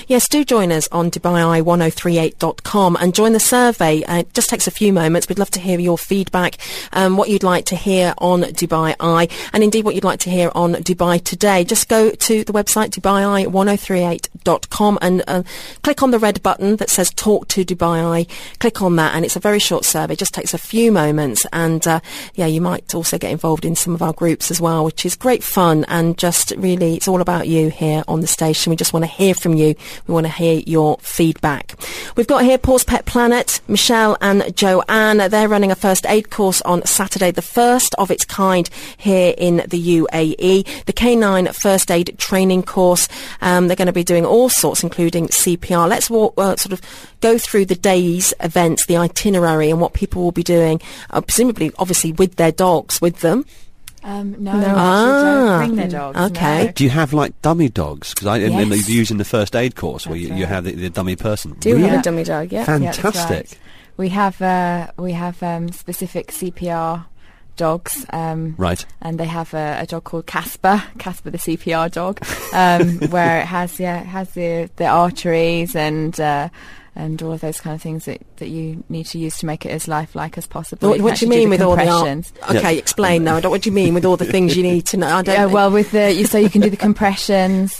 Yes, do join us on DubaiEye1038.com and join the survey. It just takes a few moments. We'd love to hear your feedback, what you'd like to hear on Dubai Eye, and indeed what you'd like to hear on Dubai Today. Just go to the website DubaiEye1038.com and click on the red button that says Talk to Dubai Eye. Click on that, and it's a very short survey. It just takes a few moments, and you might also get involved in some of our groups as well, which is great fun, and just really it's all about you here on the station. We just want to hear from you. We want to hear your feedback. We've got here Paws Pet Planet, Michelle and Joanne. They're running a first aid course on Saturday, the first of its kind here in the UAE. The K9 first aid training course. They're going to be doing all sorts, including CPR. Let's sort of go through the day's events, the itinerary, and what people will be doing, presumably, obviously, with their dogs with them. No, don't bring their dogs. Okay. No. Do you have like dummy dogs? Because Yes. they're using the first aid course where That's you right. have the dummy person. Do Really? have a dummy dog, yeah. Fantastic. Yeah, we have specific CPR dogs, Right. and they have a dog called Casper the CPR dog, where it has the arteries and all of those kind of things that you need to use to make it as lifelike as possible. What do you mean with all the compressions? Okay, explain now. What do you mean with all the things you need to know? I don't. Yeah, well, with so you can do the compressions.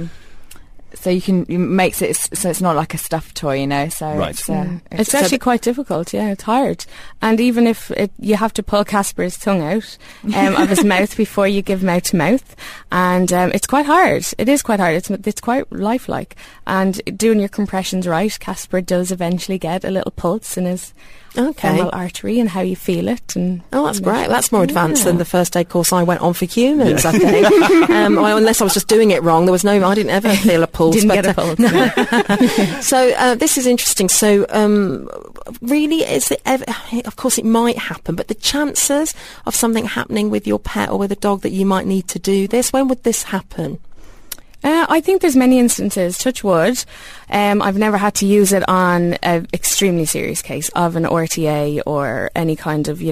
So you makes it so it's not like a stuffed toy, you know. So Right. It's actually quite difficult, yeah, it's hard. And even if you have to pull Casper's tongue out of his mouth before you give mouth to mouth, and it's quite hard. It is quite hard. It's quite lifelike. And doing your compressions right, Casper does eventually get a little pulse in his femoral artery and how you feel it. And that's great. That's more advanced than the first aid course I went on for humans, I think. Unless I was just doing it wrong. I didn't ever feel a pulse. Didn't get a pulse. No. So this is interesting. So really, is it ever, of course it might happen, but the chances of something happening with your pet or with a dog that you might need to do this, when would this happen? I think there's many instances, touch wood. I've never had to use it on an extremely serious case of an RTA or any kind of,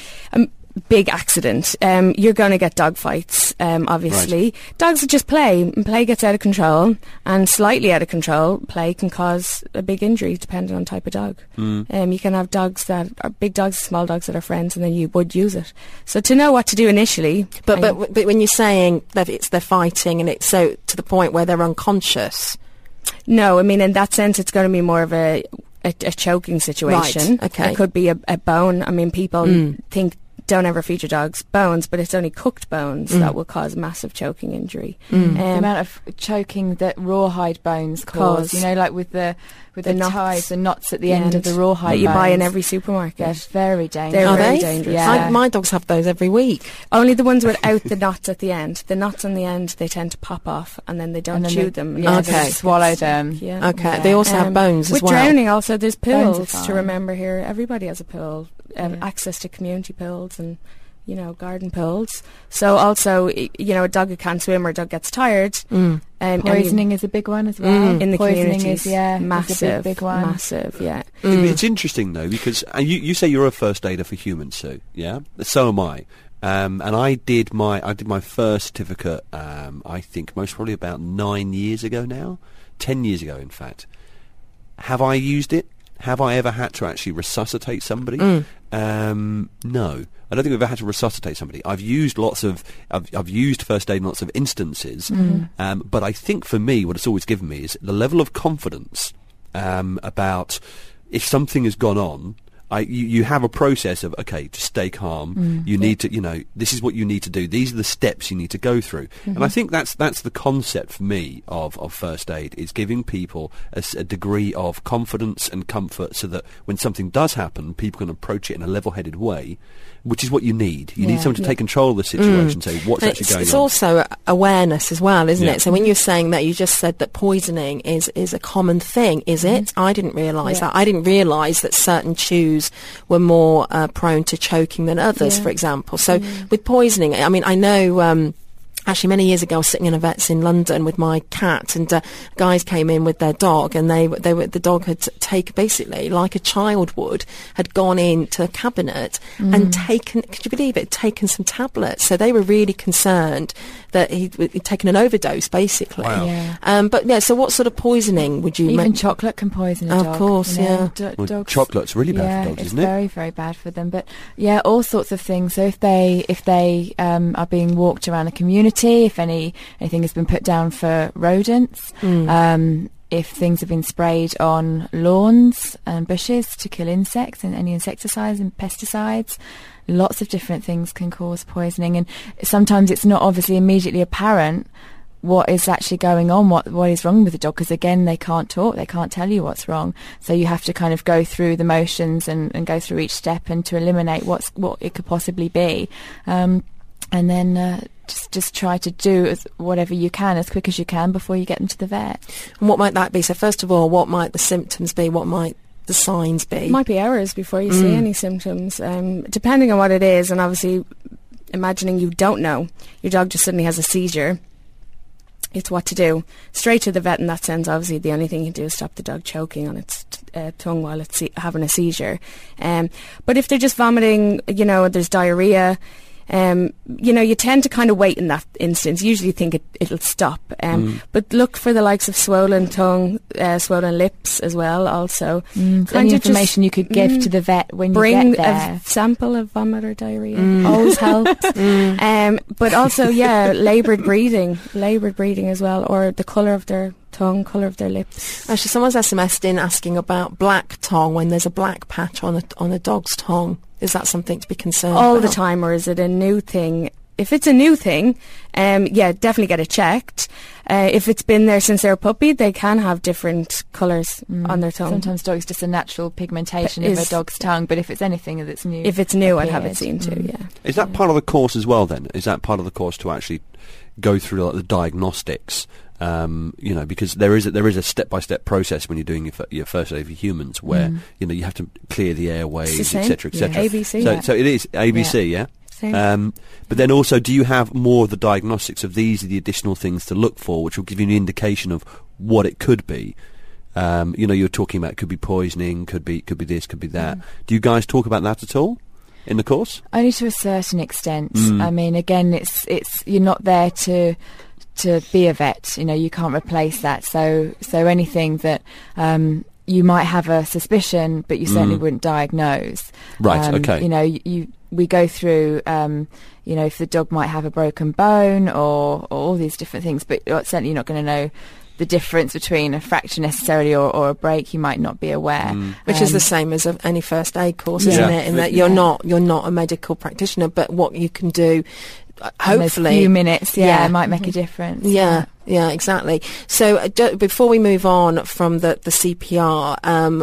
big accident. You're going to get dog fights, obviously. Right. Dogs just play, and play gets out of control, and slightly out of control, play can cause a big injury depending on type of dog. You can have dogs that are big dogs, small dogs that are friends, and then you would use it. So to know what to do initially... But when you're saying that they're fighting and it's so to the point where they're unconscious... No, I mean, in that sense, it's going to be more of a choking situation. Right, okay. It could be a bone. I mean, people think... Don't ever feed your dog's bones, but it's only cooked bones that will cause massive choking injury. The amount of choking that rawhide bones cause, like with the knots. ties, the knots at the end of the rawhide that you buy in bones. every supermarket. They're very dangerous. They're Are very they? dangerous. Yeah. My dogs have those every week. Only the ones without the knots at the end. The knots on the end, they tend to pop off, and then they don't chew them. Yeah, Okay. they swallow them. Yeah. Okay. Yeah. They also have bones as With well. drowning, also there's Bones are pills to fine. remember here. Everybody has a pill. Access to community pills and garden pills. So also, a dog who can't swim or a dog gets tired. Poisoning is a big one as well. In the Poisoning communities, is massive, a big one. massive, yeah. It's interesting though because you say you're a first aider for humans, Sue. Yeah, so am I. And I did my first certificate. I think most probably about 9 years ago now, 10 years ago, in fact. Have I used it? Have I ever had to actually resuscitate somebody? No, I don't think I've ever had to resuscitate somebody. I've used I've used first aid in lots of instances, but I think for me, what it's always given me is the level of confidence about if something has gone on. You have a process of, okay, just stay calm. You need to, this is what you need to do. These are the steps you need to go through. And I think that's the concept for me of first aid, is giving people a degree of confidence and comfort so that when something does happen, people can approach it in a level-headed way, which is what you need. You need someone to take control of the situation, say what's actually going on. It's also awareness as well, isn't Yeah. it? So when you're saying that, you just said that poisoning is a common thing, is it? I didn't realise that. I didn't realise that certain chews were more prone to choking than others, for example. So with poisoning, I mean, I know Actually, many years ago, I was sitting in a vet's in London with my cat, and guys came in with their dog, and the dog had basically, like a child would, had gone into a cabinet and taken, could you believe it, taken some tablets. So they were really concerned that he'd taken an overdose, basically. Wow. Yeah. But yeah, so what sort of poisoning would you Even chocolate can poison a dog. Of course, you know. yeah. Well, chocolate's really bad for dogs, isn't it? It's very, very bad for them. But yeah, all sorts of things. So if they are being walked around a community, if anything has been put down for rodents, if things have been sprayed on lawns and bushes to kill insects, and any insecticides and pesticides, lots of different things can cause poisoning. And sometimes it's not obviously immediately apparent what is actually going on, what is wrong with the dog, because again, they can't talk, they can't tell you what's wrong. So you have to kind of go through the motions and go through each step and to eliminate what it could possibly be. And then just try to do whatever you can as quick as you can before you get them to the vet. And what might that be? So first of all, what might the symptoms be? What might the signs be? It might be hours before you see any symptoms, depending on what it is. And obviously, imagining you don't know, your dog just suddenly has a seizure. It's what to do. Straight to the vet in that sense. Obviously, the only thing you can do is stop the dog choking on its tongue while it's having a seizure. But if they're just vomiting, there's diarrhea, you tend to kind of wait in that instance. Usually you think it'll stop. But look for the likes of swollen tongue, swollen lips as well also. Any information you could give to the vet when you get there. Bring a sample of vomit or diarrhea. Always helps. But also, laboured breathing as well, or the colour of their tongue, colour of their lips. Actually, someone's SMS'd in asking about black tongue, when there's a black patch on a dog's tongue. Is that something to be concerned all about? The time, or is it a new thing? If it's a new thing, definitely get it checked. If it's been there since they're a puppy, they can have different colours on their tongue. Sometimes dogs just a natural pigmentation of a dog's tongue, but if it's anything that's new, if it's new, I'd have it seen too. Yeah. Is that part of the course as well? Then is that part of the course to actually go through like the diagnostics? Because there is a step-by-step process when you're doing your first aid for humans, where you have to clear the airways, etc., etc. ABC. So it is ABC, yeah. But then also, do you have more of the diagnostics of these are the additional things to look for, which will give you an indication of what it could be? You're talking about it could be poisoning, could be this, could be that. Do you guys talk about that at all in the course? Only to a certain extent. I mean, again, it's you're not there to be a vet. You can't replace that. So anything that you might have a suspicion, but you certainly wouldn't diagnose. Right. Okay. We go through, if the dog might have a broken bone or all these different things, but you're certainly not going to know the difference between a fracture necessarily or a break. You might not be aware. Which is the same as any first aid course, isn't it? In that you're not a medical practitioner, but what you can do, hopefully, in a few minutes, it might make a difference. Yeah, exactly. So before we move on from the CPR,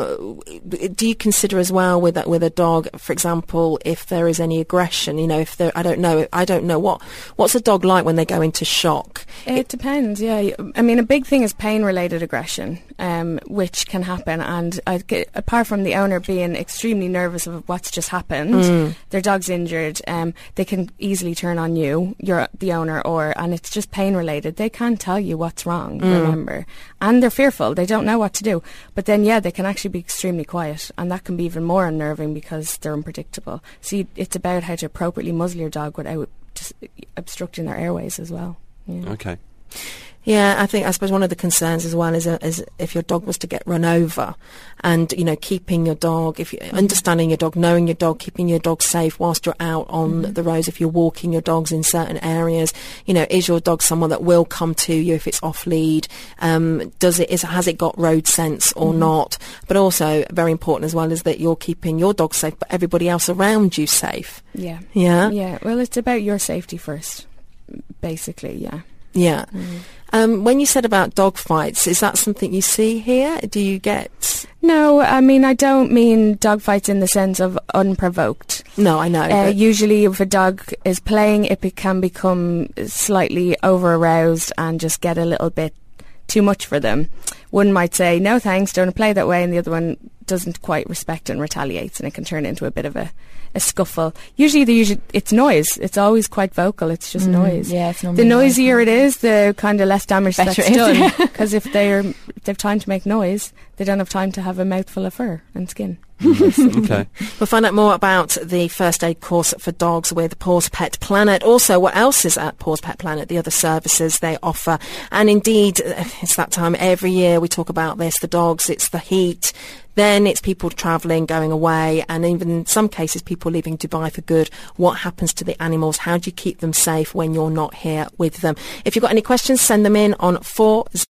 do you consider as well with a dog, for example, if there is any aggression? If there, I don't know what's a dog like when they go into shock? It depends. Yeah, I mean, a big thing is pain-related aggression, which can happen. And apart from the owner being extremely nervous of what's just happened, their dog's injured, they can easily turn on you, you're the owner, and it's just pain-related. They can't tell you what's wrong, remember, and they're fearful, they don't know what to do, but then they can actually be extremely quiet, and that can be even more unnerving because they're unpredictable. So it's about how to appropriately muzzle your dog without just obstructing their airways as well. Okay. Yeah, I suppose one of the concerns as well is if your dog was to get run over, and keeping your dog, understanding your dog, knowing your dog, keeping your dog safe whilst you're out on the roads. If you're walking your dogs in certain areas, is your dog someone that will come to you if it's off lead? Has it got road sense or not? But also very important as well is that you're keeping your dog safe, but everybody else around you safe. Yeah. Well, it's about your safety first, basically. Yeah. Yeah. When you said about dog fights, is that something you see here? Do you get... No, I mean, I don't mean dog fights in the sense of unprovoked. No, I know. Usually if a dog is playing, it can become slightly over-aroused and just get a little bit too much for them. One might say, no thanks, don't play that way, and the other one doesn't quite respect and retaliates, and it can turn into a bit of a scuffle. Usually it's noise. It's always quite vocal. It's just noise. Yeah, it's the noisier it is, the kind of less damage that's Better it is, done. Because if they've time to make noise, they don't have time to have a mouthful of fur and skin. Okay. We'll find out more about the first aid course for dogs with Paws Pet Planet. Also, what else is at Paws Pet Planet, the other services they offer. And indeed, it's that time every year we talk about this, the dogs, it's the heat, then it's people travelling, going away, and even in some cases people leaving Dubai for good. What happens to the animals? How do you keep them safe when you're not here with them? If you've got any questions, send them in on 4